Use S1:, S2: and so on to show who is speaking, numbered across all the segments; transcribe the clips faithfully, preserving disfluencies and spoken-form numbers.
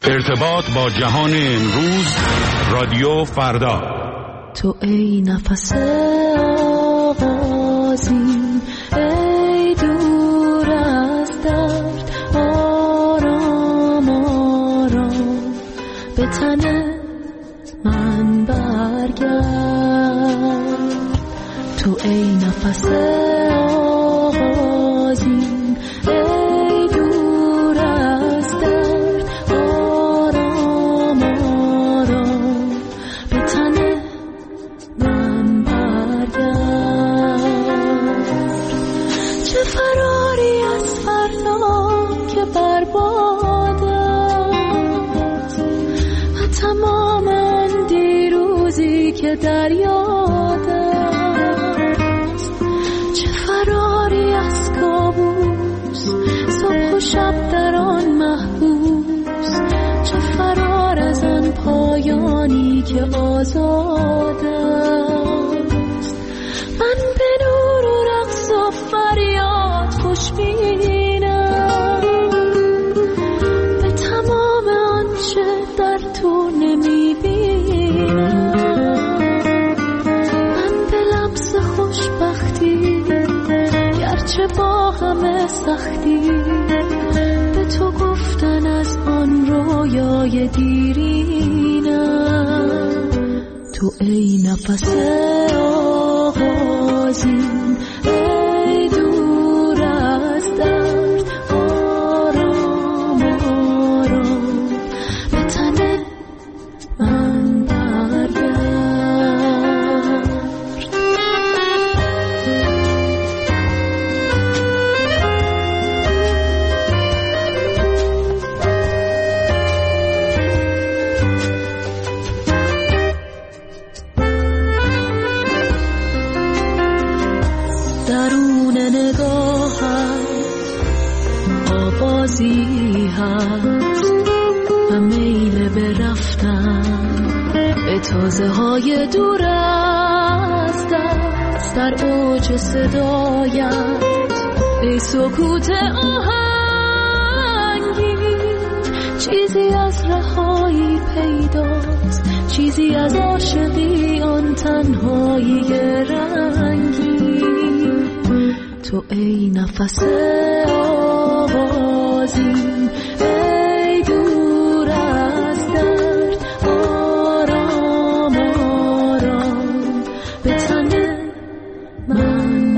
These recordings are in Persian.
S1: ارتباط با جهان امروز، رادیو فردا.
S2: تو ای نفس آغازین، ای دور از درد، آرام آرام به تن من برگرد. تو ای نفس آغازین، ای دور از درد، آرام آرام به تن من برگرد. چه فراری از فردا که برباد است و تمام آن دیروزی که در یاد است. چه فراری از کابوس، صبح و شب در آن محبوس. چه فرار از آن پایانی که آزاد است. من به نور و رقص و فریاد خوشبینم، به تمام آنچه در تو نمیبینم. من به لمس خوشبختی، گرچه با همه سختی، به تو گفتن از آن رویای دیرینم. تو ای نفس آغازین، ای دور از درد، آرام آرام به تن من برگرد. درون نگاهت آوازی هست و میل به رفتن به تازه های دور از دست. در اوج صدایت ای سکوت آهنگی، چیزی از رهایی پیداست، چیزی از عاشقی آن تنهایی رنگی. تو ای نفس آغازین، ای دور از درد، آرام آرام به تن من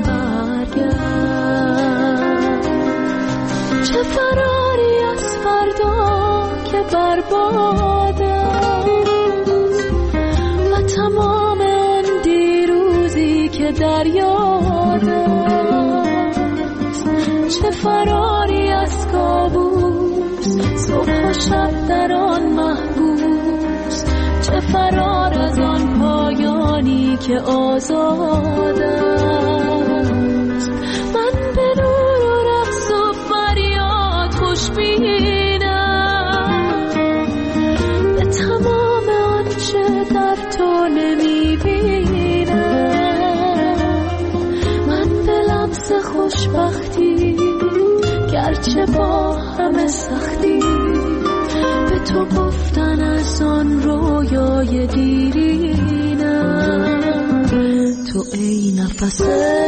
S2: برگرد. چه فراری از فردا که برباد است و تمام آن دیروزی که در یاد است. چه فراری از کابوس، صبح و شب در آن محبوس. چه فرار از آن پایانی که آزاد است. من به نور و رقص و فریاد خوشبینم، به تمام آنچه در تو نمیبینم. من به لمس خوشبختی، گرچه با همه سختی، به تو گفتن از آن رویای دیرینم. تو ای نفس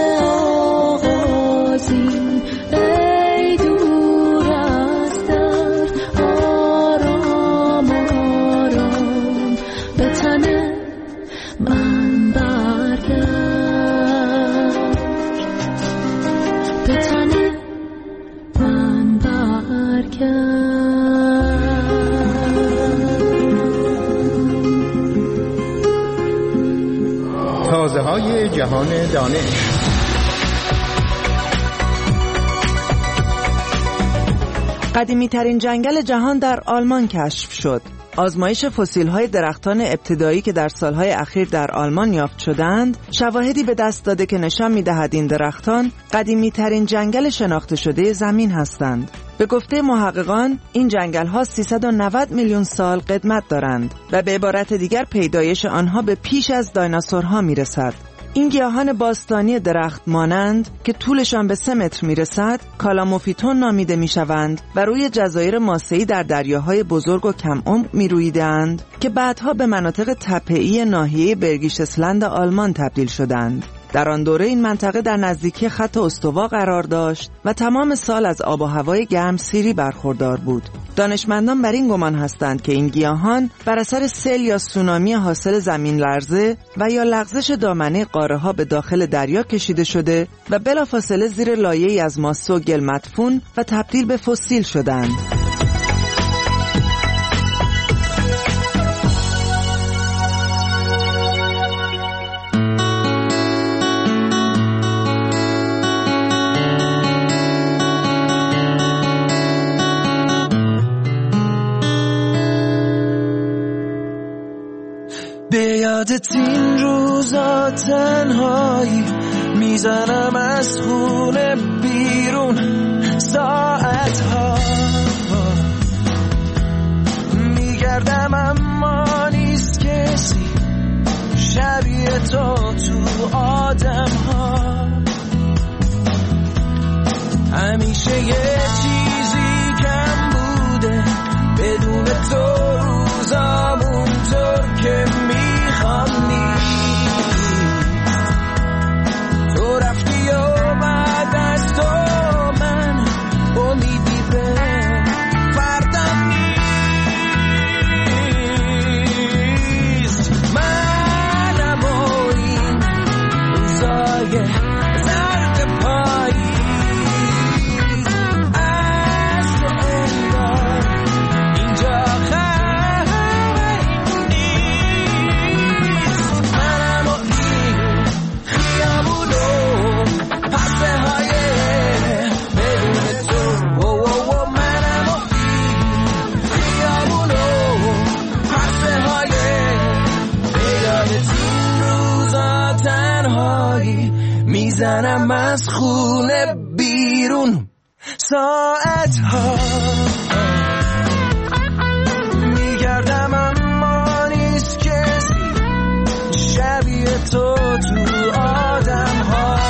S2: آغازین، ای دور از درد، آرام آرام به تن من برگرد. به تن من برگرد.
S3: تازه های جهان دانش.
S4: قدیمی ترین جنگل جهان در آلمان کشف شد. آزمایش فسیل‌های درختان ابتدایی که در سالهای اخیر در آلمان یافت شدند، شواهدی به دست داده که نشان می‌دهد این درختان قدیمی‌ترین جنگل شناخته شده زمین هستند. به گفته محققان، این جنگل‌ها سیصد و نود میلیون سال قدمت دارند و به عبارت دیگر پیدایش آنها به پیش از دایناسورها می‌رسد. این گیاهان باستانی درخت مانند که طولشان به سه متر میرسد کالاموفیتون نامیده میشوند و روی جزایر ماسه‌ای در دریاهای بزرگ و کم عمق میرویدند که بعدها به مناطق تپه‌ای ناحیه برگیشسلند آلمان تبدیل شدند. در آن دوره این منطقه در نزدیکی خط استوا قرار داشت و تمام سال از آب و هوای گرمسیری برخوردار بود. دانشمندان بر این گمان هستند که این گیاهان بر اثر سیل یا سونامی حاصل زمین لرزه و یا لغزش دامنه قاره‌ها به داخل دریا کشیده شده و بلافاصله زیر لایه‌ای از ماسه و گل مدفون و تبدیل به فسیل شدند.
S5: به یادت این روزا تنهایی میزنم از خونه بیرون ساعتها میگردم اما نیست کسی شبیه تو تو آدم ها. همیشه یه چیزی کم بوده بدون تو روزامون طور که میخوام نیست. تو رفتی و بعد از تو من امیدی به فردم نیست. منم و این روزای زرد پاییز از تو انگار اینجا میزنم از خونه بیرون ساعتها میگردم اما نیست کسی شبیه تو تو آدم ها.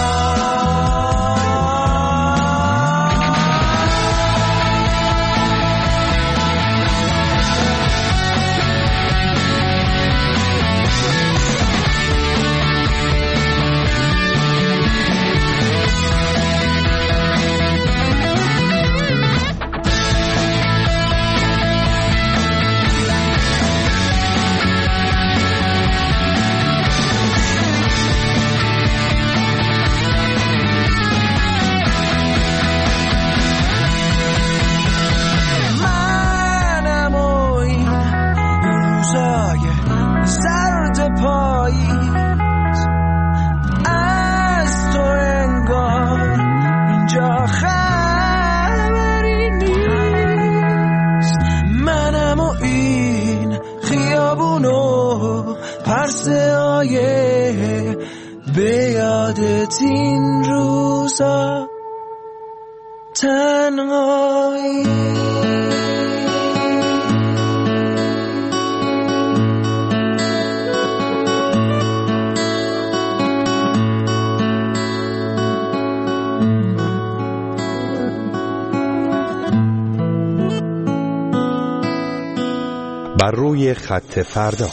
S5: به یادت این روزا تنهایی.
S1: بر روی خط فردا.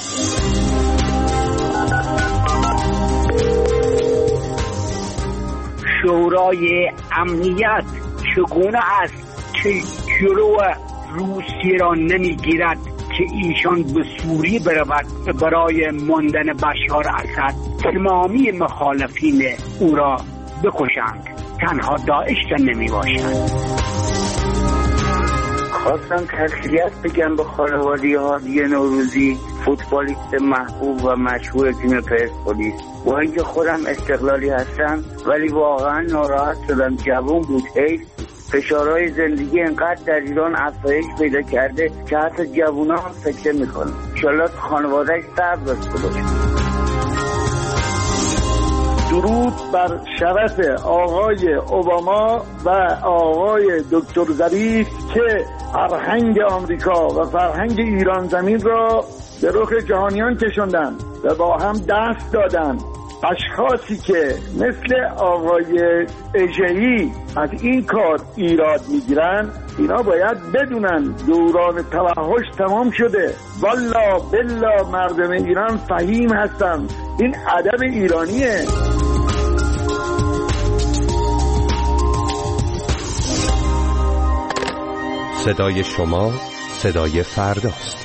S6: شورای امنیت چگونه است که جلو روسیه را نمیگیرد که ایشان به سوریه برود برای ماندن بشار اسد تمامی مخالفین او را بکشند؟ تنها داعش نمی باشد.
S7: خواستم تسلیت بگم به خانواده هادی نوروزی، فوتبالیست محبوب و مشهور تیم پرسپولیس. با اینکه خودم استقلالی هستم ولی واقعا ناراحت شدم. جوان بود، حیف. فشارهای زندگی انقدر در ایران افزایش پیدا کرده که حتی جوونا هم سکته میکنن. انشالله خانوادهش صبر داشته باشه.
S8: درود بر شرف آقای اوباما و آقای دکتر ظریف که فرهنگ آمریکا و فرهنگ ایران زمین را به رخ جهانیان کشوندن و با هم دست دادن اشخاصی که مثل آقای اژه‌ای از این کار ایراد میگیرن، اینا باید بدونن دوران توحش تمام شده. والله بالله مردم ایران فهیم هستن، این ادب ایرانیه.
S9: صدای شما صدای فرداست.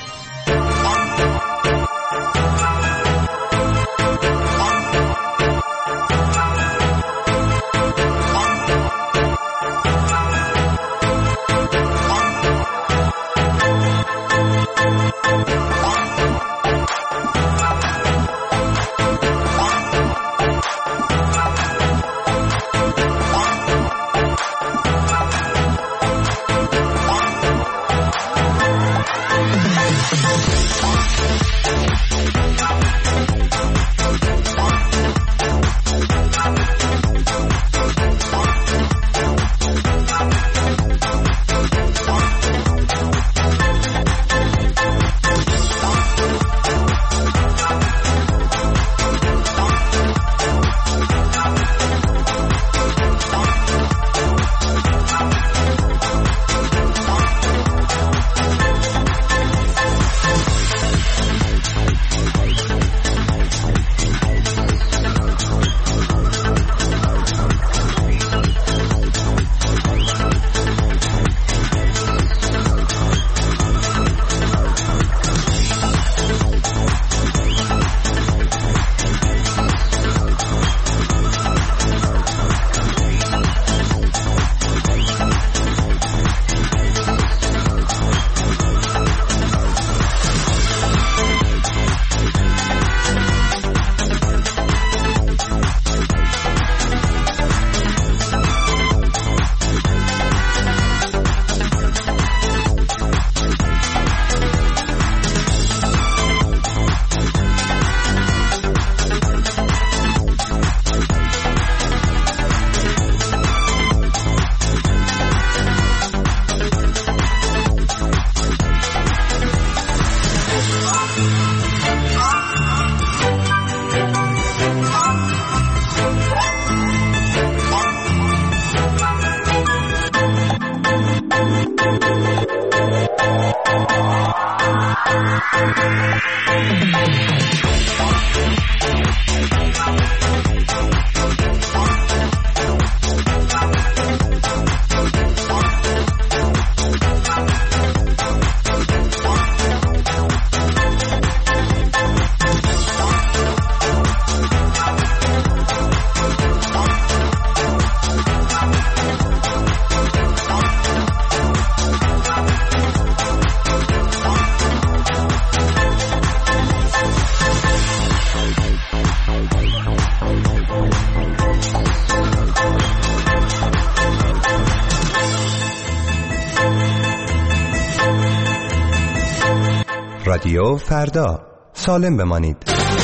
S10: رادیو فردا، سالم بمانید.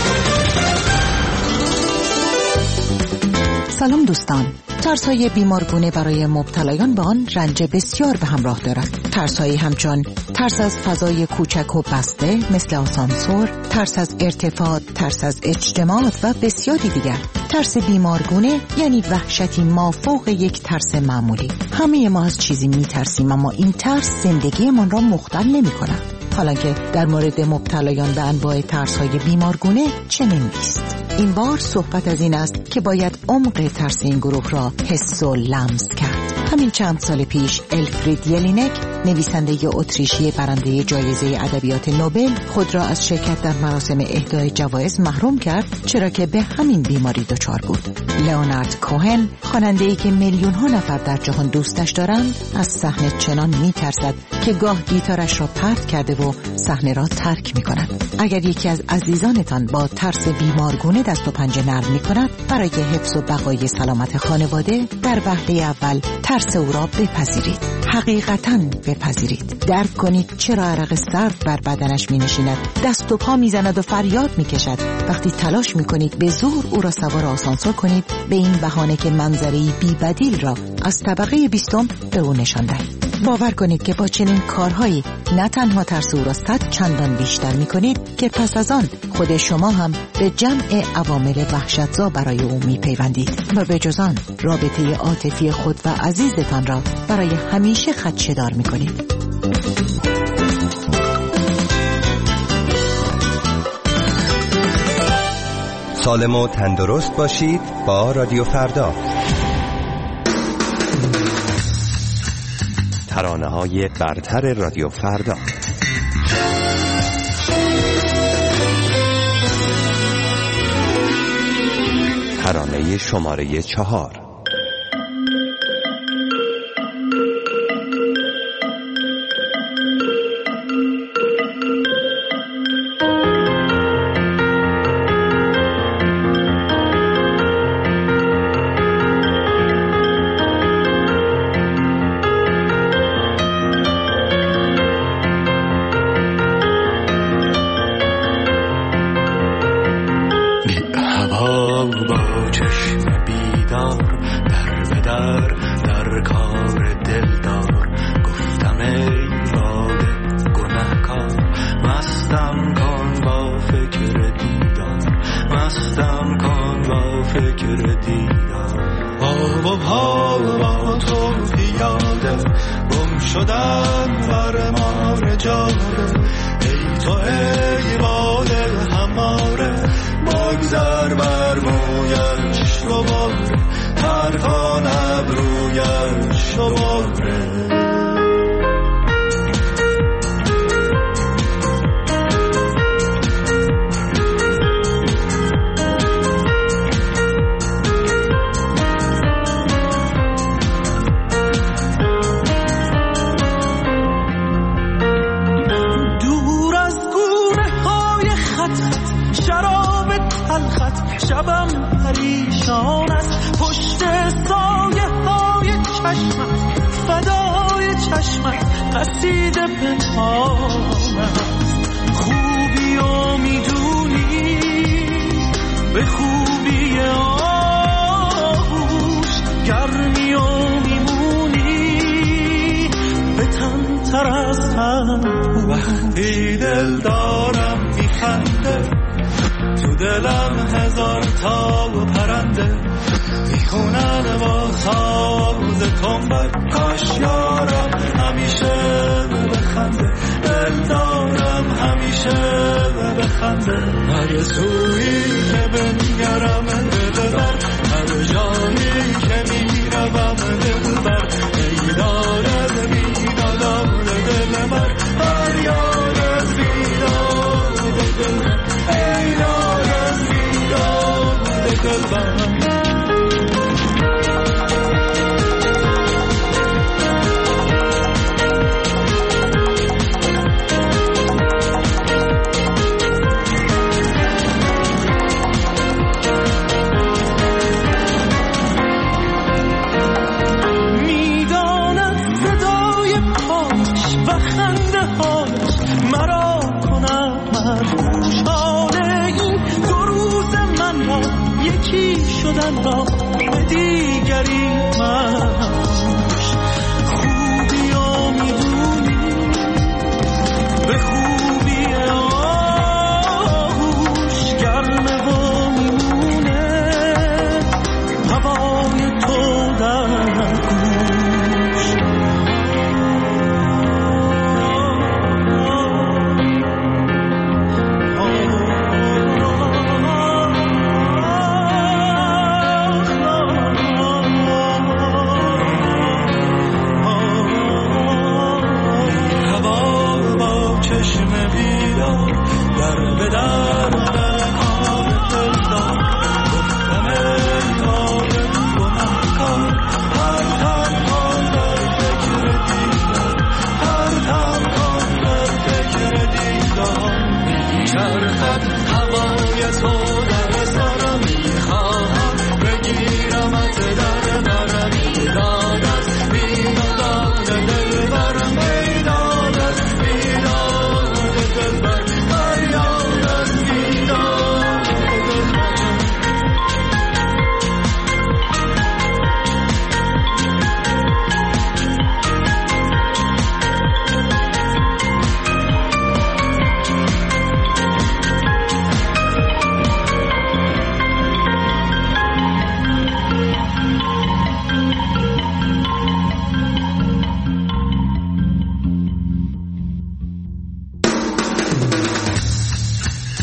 S11: سلام دوستان. ترس‌های بیمارگونه برای مبتلایان به آن رنج بسیار به همراه دارد. ترس‌هایی همچون ترس از فضای کوچک و بسته مثل آسانسور، ترس از ارتفاع، ترس از اجتماعات و بسیاری دیگر. ترس بیمارگونه یعنی وحشتی مافوق یک ترس معمولی. همه ما از چیزی می‌ترسیم، اما این ترس زندگیمان را مختل نمی‌کند. حالا که در مورد مبتلایان به انواع ترس‌های بیمارگونه چنین نیست. این بار صحبت از این است که باید عمق ترس این گروه را حس و لمس کرد. همین چند سال پیش الفرید یلینک، نویسنده اتریشی برنده جایزه ادبیات نوبل، خود را از شرکت در مراسم اهدای جوایز محروم کرد، چرا که به همین بیماری دچار بود. لئونارد کوهن، خواننده‌ای که میلیون ها نفر در جهان دوستش دارند، از صحنه چنان می‌ترسد که گاه گیتارش را پرت کرده و صحنه را ترک می‌کند. اگر یکی از عزیزانتان با ترس بیمارگونه دست و پنجه نرم می‌کند، برای حفظ و بقای سلامت خانواده در وهله اول ترس او را بپذیرید. حقیقتاً بپذیرید. درک کنید چرا عرق سرد بر بدنش می‌نشیند، دست و پا می‌زند و فریاد می‌کشد. وقتی تلاش می‌کنید به زور او را سوار آسانسور کنید، به این بهانه که منظره‌ای بی‌بدیل را از طبقه بیستم به او نشان دهید. باور کنید که با چنین کارهایی نه تنها ترس او را سد چندان بیشتر می کنید که پس از آن خود شما هم به جمع عوامل وحشتزا برای او می پیوندید و به جز آن رابطه عاطفی خود و عزیزتان را برای همیشه خدشه‌دار می کنید.
S10: سالم و تندرست باشید با رادیو فردا. ترانه‌های برتر رادیو فردا. ترانه شماره چهار.
S5: وقتی دل دارم میخنده تو دلم هزار تا و پرنده میخونن با ساز تنبک کاش یارم همیشه بخنده دل دارم همیشه بخنده هر سویی که بنگرم دل بر هر جایی که میروم دل بر ای دارد بیدادم دل بر هر یار از بیداد دل ای یار از بیداد دل بر شدن را به دیگری منش خوبی ها میدونی به خوبی آهوش گرمه و میمونه هوای تو در گوش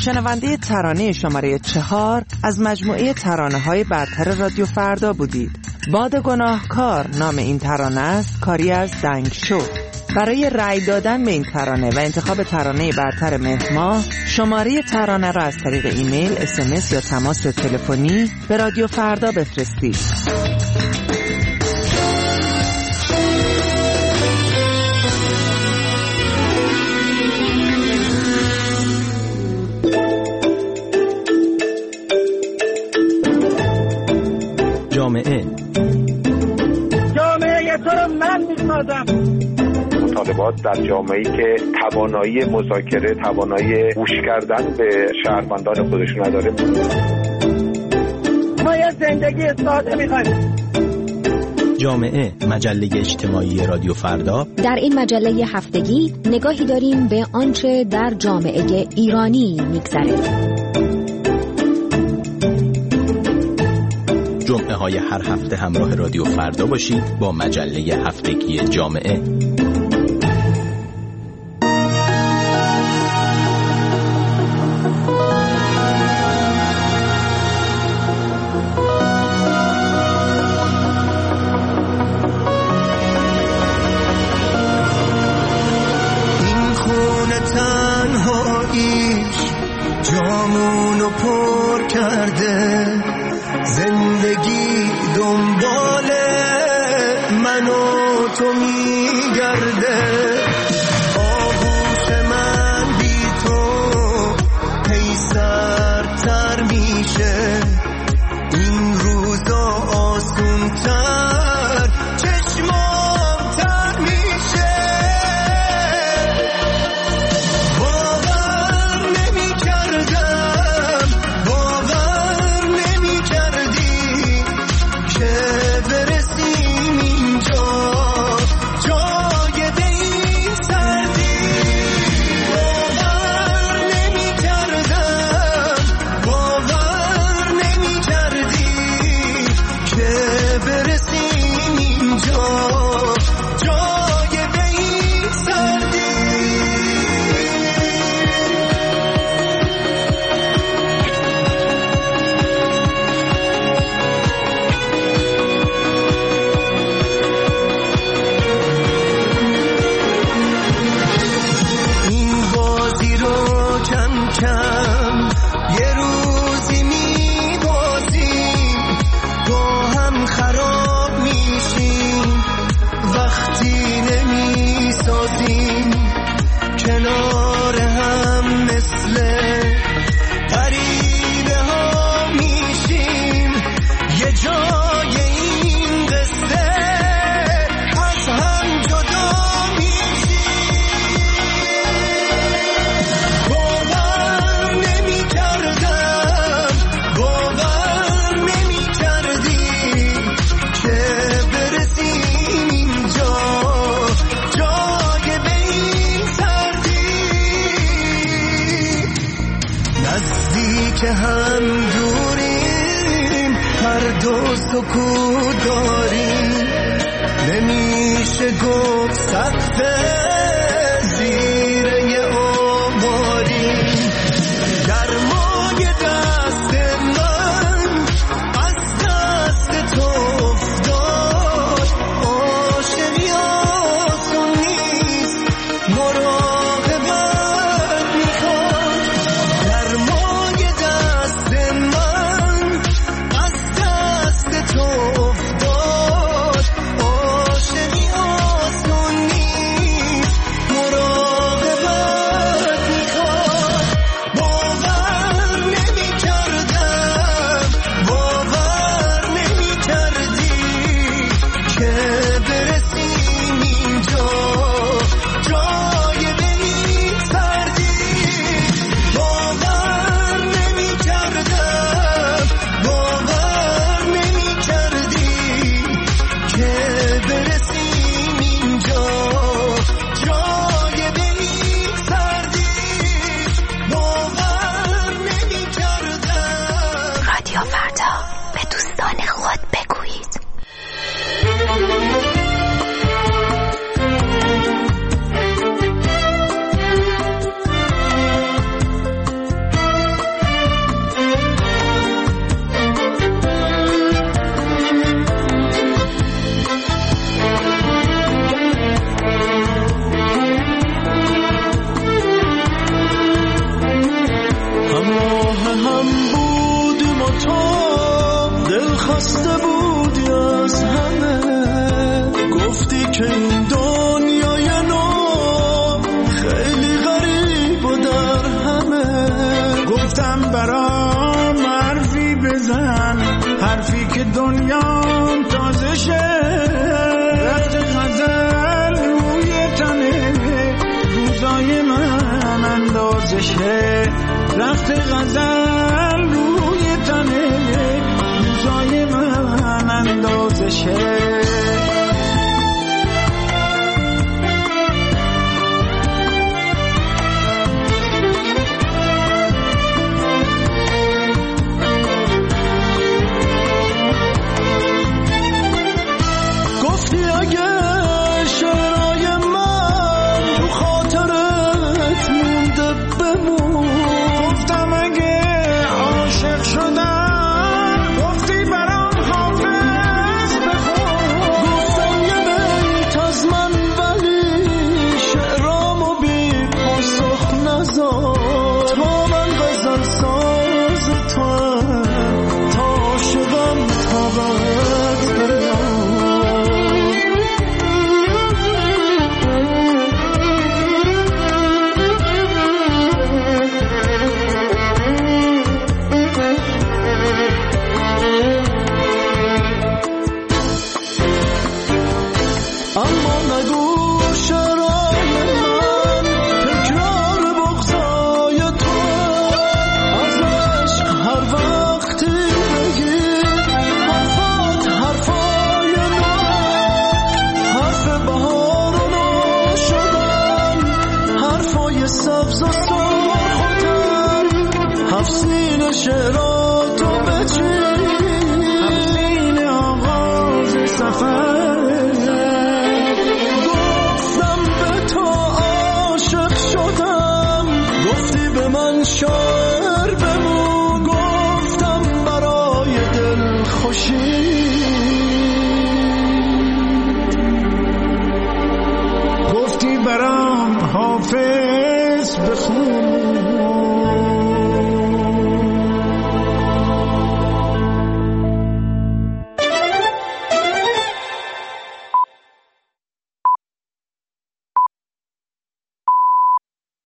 S4: شنونده ترانه شماره چهار از مجموعه ترانه‌های برتر رادیو فردا بودید. باد گناهکار نام این ترانه است، کاری از دنگشو. برای رأی دادن به این ترانه و انتخاب ترانه برتر مهر ماه، شماره ترانه را از طریق ایمیل، اس ام اس یا تماس تلفنی به رادیو فردا بفرستید.
S12: جامعه
S13: جامعه تو رو من میسازم.
S14: مطالبات در جامعه‌ای که توانایی مذاکره، توانایی گوش کردن به شهروندان خودشون نداره.
S13: ما یه زندگی ساده می‌خوایم.
S12: جامعه، مجله اجتماعی رادیو فردا.
S15: در این مجله هفتگی نگاهی داریم به آنچه در جامعه ایرانی می‌گذره.
S12: جمعه های هر هفته همراه رادیو فردا باشید با مجله هفتگی جامعه.
S5: این خونه تنهاییش جامونو پر کرده، زندگی دنبال من و تو میگرده. آغوش من بی تو هی سردتر میشه، این روزا آسونتر چشمام تر میشه. باور نمی کردم، باور نمی کردی که برسیم اینجا، جای به این سردی. باور نمی کردم، باور نمی کردی که برسیم اینجا، جای به این سردی. این بازی رو کم کم یه روزی میبازیم، با هم خراب میشیم وقتی نمیسازیم کنار هم. مثل غریبه ها میشیم یه جای این قصه، از هم جدا میشیم. باور نمی کردم، باور نمی کردی که برسیم اینجا، جای به این سردی. نزدیک هم دوریم، هر دو سکوت داریم، نمیشه گفت سقف زیر یه آباریم. گرمای دست من از دست تو افتاد، عاشقی آسون نیست، مراقبت میخواد. گرمای دست من از دست تو افتاد، عاشقی آسون نیست،
S16: گفتم برام حرفی بزن، حرفی که دنیام تازه شه. رخت غزل روی تنه روزای من اندازشه. رخت غزل روی تنه روزای من اندازشه. گفتی برام حافظ بخون